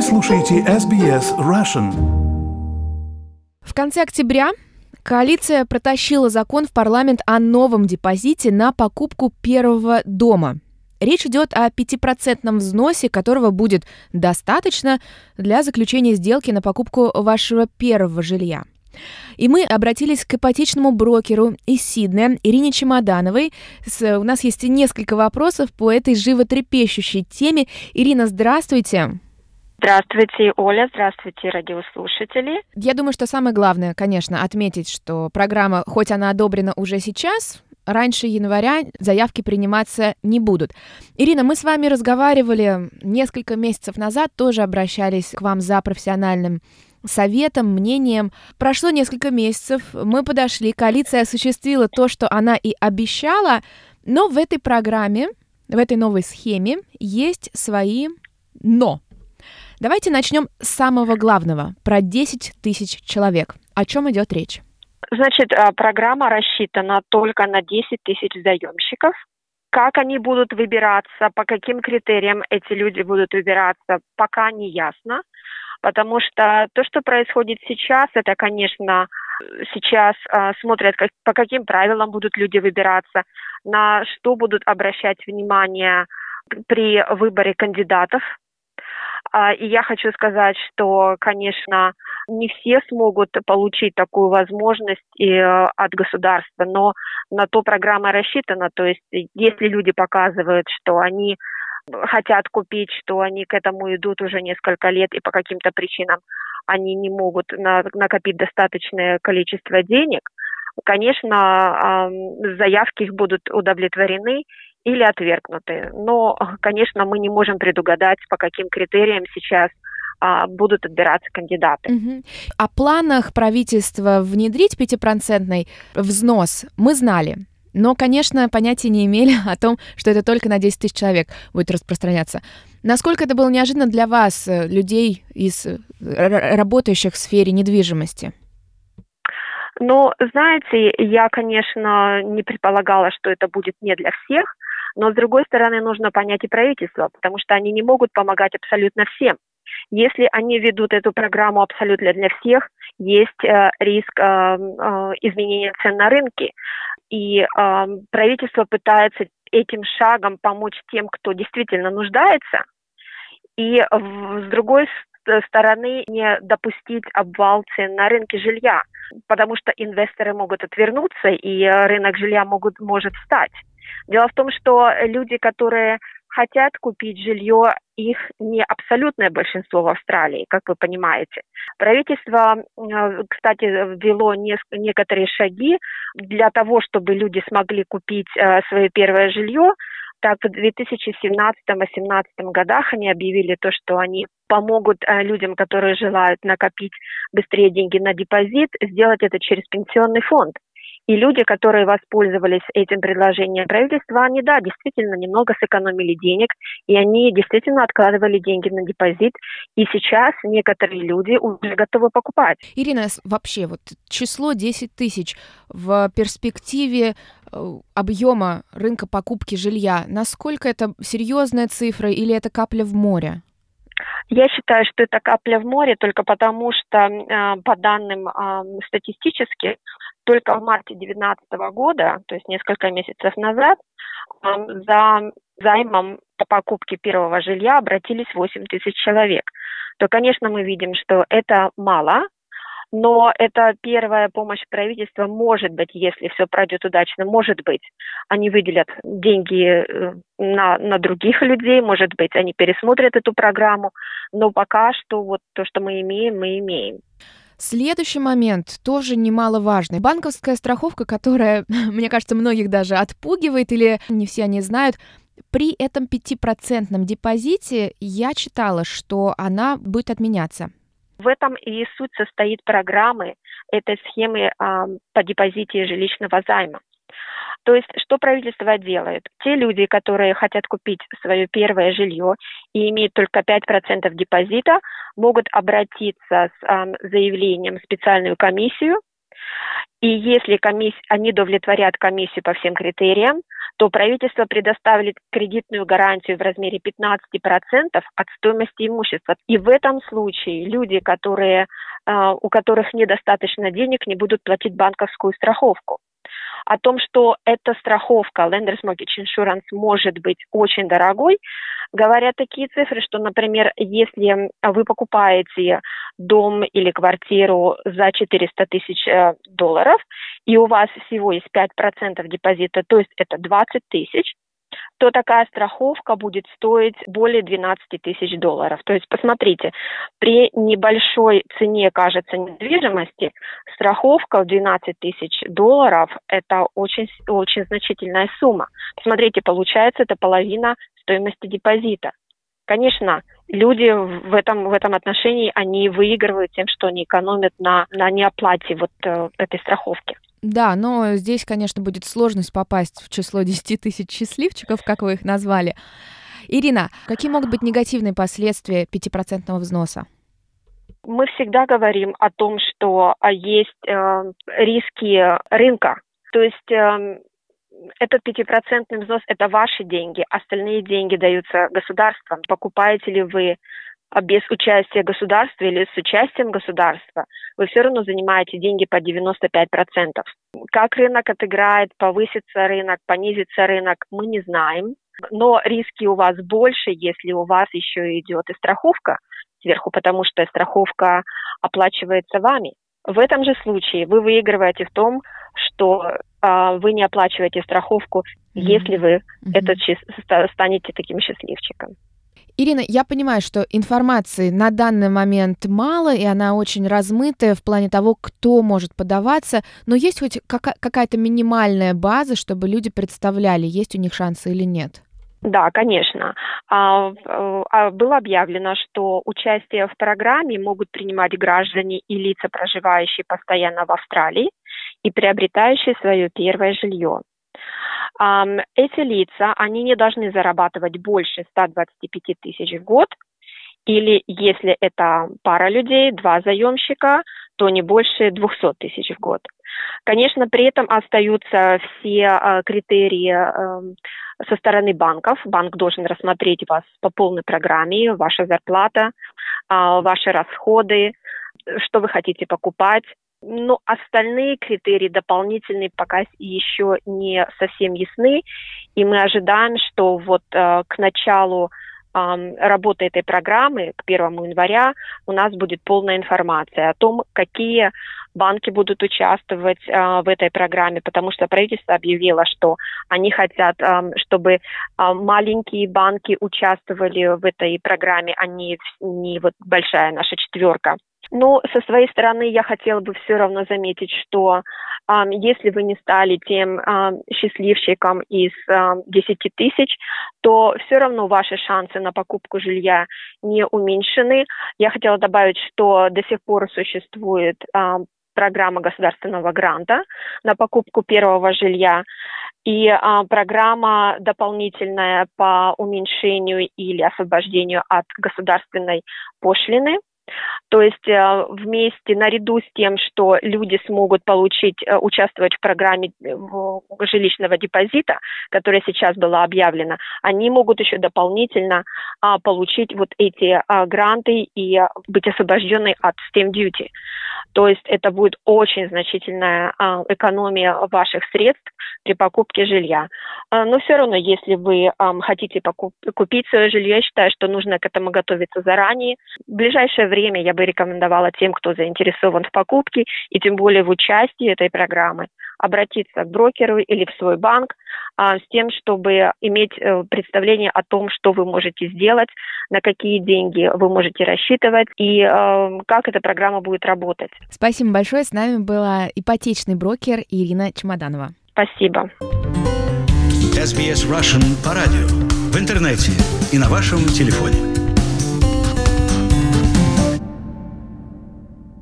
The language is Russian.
Вы слушаете SBS Russian. В конце октября коалиция протащила закон в парламент о новом депозите на покупку первого дома. Речь идет о 5% взносе, которого будет достаточно для заключения сделки на покупку вашего первого жилья. И мы обратились к ипотечному брокеру из Сиднея Ирине Чемодановой. У нас есть несколько вопросов по этой животрепещущей теме. Ирина, здравствуйте. Здравствуйте, Оля. Здравствуйте, радиослушатели. Я думаю, что самое главное, конечно, отметить, что программа, хоть она одобрена уже сейчас, раньше января заявки приниматься не будут. Ирина, мы с вами разговаривали несколько месяцев назад, тоже обращались к вам за профессиональным советом, мнением. Прошло несколько месяцев, мы подошли, коалиция осуществила то, что она и обещала, но в этой программе, в этой новой схеме есть свои «но». Давайте начнем с самого главного, про 10 тысяч человек. О чем идет речь? Значит, программа рассчитана только на 10 тысяч заемщиков. Как они будут выбираться, по каким критериям эти люди будут выбираться, пока не ясно. Потому что то, что происходит сейчас, это, конечно, сейчас смотрят, по каким правилам будут люди выбираться, на что будут обращать внимание при выборе кандидатов. И я хочу сказать, что, конечно, не все смогут получить такую возможность от государства, но на то программа рассчитана. То есть, если люди показывают, что они хотят купить, что они к этому идут уже несколько лет, и по каким-то причинам они не могут накопить достаточное количество денег, конечно, заявки их будут удовлетворены или отвергнуты. Но, конечно, мы не можем предугадать, по каким критериям сейчас будут отбираться кандидаты. О планах правительства внедрить 5% взнос мы знали. Но, конечно, понятия не имели о том, что это только на 10 тысяч человек будет распространяться. Насколько это было неожиданно для вас, людей, работающих в сфере недвижимости? Ну, знаете, я, конечно, не предполагала, что это будет не для всех, но, с другой стороны, нужно понять и правительство, потому что они не могут помогать абсолютно всем. Если они ведут эту программу абсолютно для всех, есть риск изменения цен на рынке. И правительство пытается этим шагом помочь тем, кто действительно нуждается, и с другой стороны не допустить обвал цен на рынке жилья, потому что инвесторы могут отвернуться, и рынок жилья может встать. Дело в том, что люди, которые хотят купить жилье, их не абсолютное большинство в Австралии, как вы понимаете. Правительство, кстати, ввело некоторые шаги для того, чтобы люди смогли купить свое первое жилье. Так, в 2017-2018 годах они объявили то, что они помогут людям, которые желают накопить быстрее деньги на депозит, сделать это через пенсионный фонд. И люди, которые воспользовались этим предложением правительства, они, да, действительно немного сэкономили денег, и они действительно откладывали деньги на депозит, и сейчас некоторые люди уже готовы покупать. Ирина, вообще вот число 10 тысяч в перспективе объема рынка покупки жилья, насколько это серьезная цифра или это капля в море? Я считаю, что это капля в море только потому, что по данным статистически, только в марте 2019 года, то есть несколько месяцев назад, за займом по покупке первого жилья обратились 8 тысяч человек. То, конечно, мы видим, что это мало, но это первая помощь правительства, может быть, если все пройдет удачно, может быть, они выделят деньги на других людей, может быть, они пересмотрят эту программу, но пока что вот то, что мы имеем, мы имеем. Следующий момент тоже немаловажный. Банковская страховка, которая, мне кажется, многих даже отпугивает, или не все они знают, при этом 5% депозите я читала, что она будет отменяться. В этом и суть состоит программы этой схемы по депозите жилищного займа. То есть, что правительство делает? Те люди, которые хотят купить свое первое жилье и имеют только 5% депозита, могут обратиться с заявлением в специальную комиссию, И если они удовлетворят комиссию по всем критериям, то правительство предоставит кредитную гарантию в размере 15% от стоимости имущества. И в этом случае люди, у которых недостаточно денег, не будут платить банковскую страховку. О том, что эта страховка Lenders Mortgage Insurance может быть очень дорогой, говорят такие цифры, что, например, если вы покупаете дом или квартиру за $400 тысяч, и у вас всего есть 5% депозита, то есть это 20 тысяч, то такая страховка будет стоить более $12 тысяч. То есть, посмотрите, при небольшой цене, кажется, недвижимости, страховка в $12 тысяч – это очень, очень значительная сумма. Посмотрите, получается, это половина стоимости депозита. Конечно, люди в этом отношении, они выигрывают тем, что они экономят на неоплате этой страховки. Да, но здесь, конечно, будет сложность попасть в число 10 тысяч счастливчиков, как вы их назвали. Ирина, какие могут быть негативные последствия 5% взноса? Мы всегда говорим о том, что есть риски рынка. То есть этот 5% взнос – это ваши деньги, остальные деньги даются государством. Покупаете ли вы без участия государства или с участием государства, вы все равно занимаете деньги по 95%. Как рынок отыграет, повысится рынок, понизится рынок, мы не знаем. Но риски у вас больше, если у вас еще идет и страховка сверху, потому что страховка оплачивается вами. В этом же случае вы выигрываете в том, что вы не оплачиваете страховку, если вы станете таким счастливчиком. Ирина, я понимаю, что информации на данный момент мало, и она очень размытая в плане того, кто может подаваться, но есть хоть какая-то минимальная база, чтобы люди представляли, есть у них шансы или нет? Да, конечно. Было объявлено, что участие в программе могут принимать граждане и лица, проживающие постоянно в Австралии и приобретающие свое первое жилье. Эти лица, они не должны зарабатывать больше 125 тысяч в год, или если это пара людей, 2 заемщика, то не больше 200 тысяч в год. Конечно, при этом остаются все критерии со стороны банков. Банк должен рассмотреть вас по полной программе, ваша зарплата, ваши расходы, что вы хотите покупать. Но остальные критерии дополнительные пока еще не совсем ясны, и мы ожидаем, что к началу работы этой программы, к 1 января, у нас будет полная информация о том, какие банки будут участвовать в этой программе, потому что правительство объявило, что они хотят, чтобы маленькие банки участвовали в этой программе, а не большая наша 4. Но со своей стороны я хотела бы все равно заметить, что если вы не стали тем счастливчиком из 10 тысяч, то все равно ваши шансы на покупку жилья не уменьшены. Я хотела добавить, что до сих пор существует программа государственного гранта на покупку первого жилья и программа дополнительная по уменьшению или освобождению от государственной пошлины. То есть вместе, наряду с тем, что люди смогут участвовать в программе жилищного депозита, которая сейчас была объявлена, они могут еще дополнительно получить эти гранты и быть освобождены от stamp duty. То есть это будет очень значительная экономия ваших средств при покупке жилья. Но все равно, если вы хотите купить свое жилье, я считаю, что нужно к этому готовиться заранее. В ближайшее время я бы рекомендовала тем, кто заинтересован в покупке и тем более в участии этой программы, обратиться к брокеру или в свой банк с тем, чтобы иметь представление о том, что вы можете сделать, на какие деньги вы можете рассчитывать и как эта программа будет работать. Спасибо большое. С нами была ипотечный брокер Ирина Чемоданова. Спасибо. SBS Russian по радио, в интернете и на вашем телефоне.